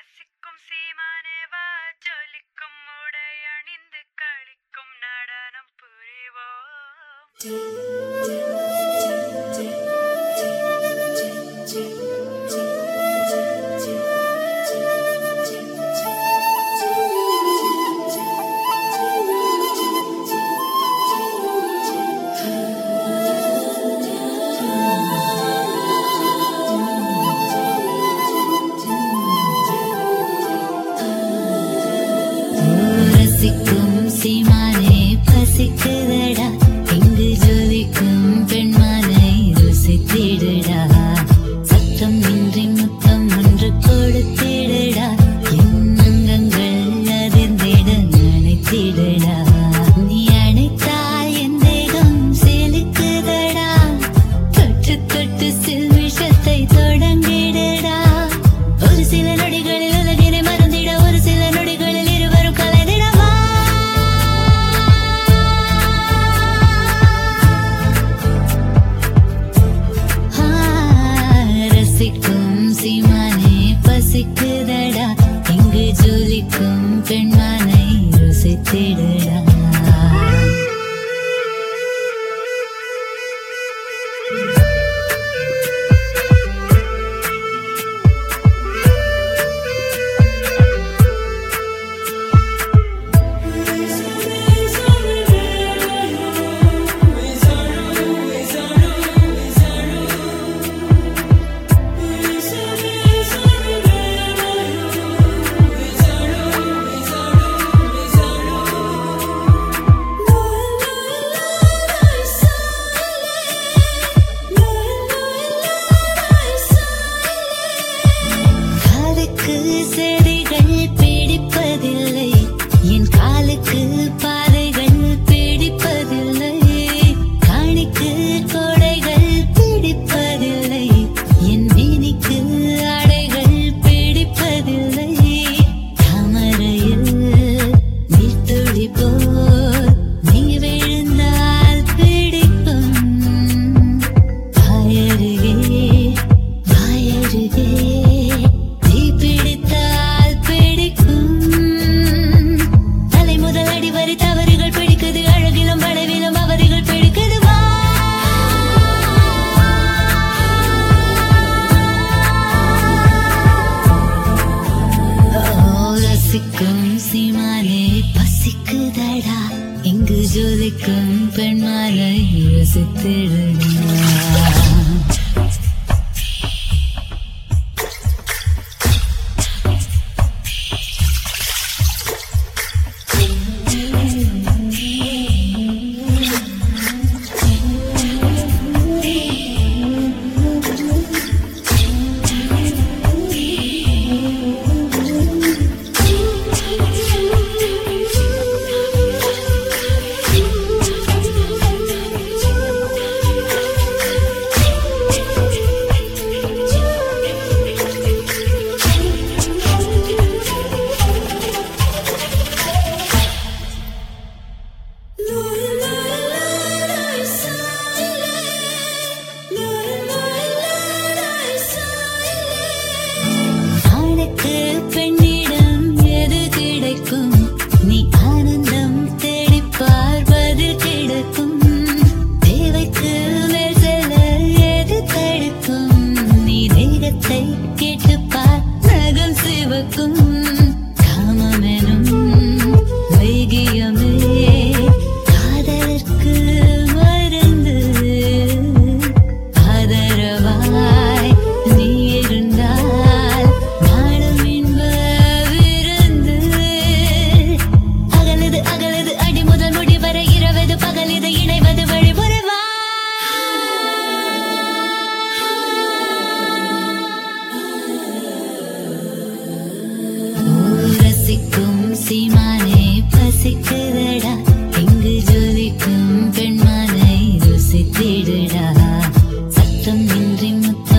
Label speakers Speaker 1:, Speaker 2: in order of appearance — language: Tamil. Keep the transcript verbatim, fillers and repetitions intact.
Speaker 1: ரசிக்கும் சீமானேவா ஜொலிக்கும் உடை அணிந்து களிக்கும் நடனம் புரிவோம்.
Speaker 2: ரசிக்கும் சீமானே பசிக்குதடா, இங்கு ஜொலிக்கும் பெண்மானை ருசித்திடுடா. சத்தம் இன்றி முத்தம் ஒன்று கொடுத்திடுடா, என் அங்கங்கள் அதிர்ந்திட நினைத்திடுடா. நீ அணைத்தால் என் தேகம் செலுக்குதடா, தொட்டு தொட்டு சில்விஷத்தை தொடங்கிடுடா. ஒரு சில நொடிகளில் உலகினை மறந்திட, ஒரு சில நொடிகளில் இருவரும் கலந்திடவா. ரசிக்கும் சீமானே பசிக்குதடா, இங்கு ஜொலிக்கும் பெண்மானை ருசித்திடுடா. காலுக்கு செடிகள் பிடிப்பதில்லை, என் காலுக்கு பாதைகள் பிடிப்பதில்லை. காணிக்கு கோடைகள் பிடிப்பதில்லை, என் மேனிக்கு ஆடைகள் பிடிப்பதில்லை. தாமரையில் நீர்த்துளி போல் நீ விழுந்தால் பிடிக்கும். வாயருகே வாயருகே தீ பிடித்தால் பிடிக்கும். தலை முதல் அடி வரை தவறுகள் பிடிக்குது, அழகிலும் வளைவிலும் அவர்கள் பிடிக்குது. வா. ஓ, ரசிக்கும் சீமானே பசிக்குதடா, இங்கு ஜொலிக்கும் பெண்மாலை ருசித்திடுடா. ஆணுக்கு பெண்ணிடம் எது கிடைக்கும், நீ ஆனந்தம் தேடிப்பார் பதில் கிடைக்கும். தேவைக்கு மேல் செல்ல எது தடுக்கும், நீ தேகத்தை கேட்டுப்பார் நகம் சிவக்கும். காமமெனும் வைகியமே காதலுக்கு மருந்து, ஆதரவாய் நீ இருந்தால் நாளும் இன்ப விருந்து. அகலது அகலது அடி முதல் முடி வரை இரவது பகலிது இணைவது வழிமுறைவா. ரசிக்கும் சீமானே பசிக்குதடா, இங்கு ஜொலிக்கும் பெண்மானை ருசித்திடுடா. சத்தம் இன்றி முத்தம்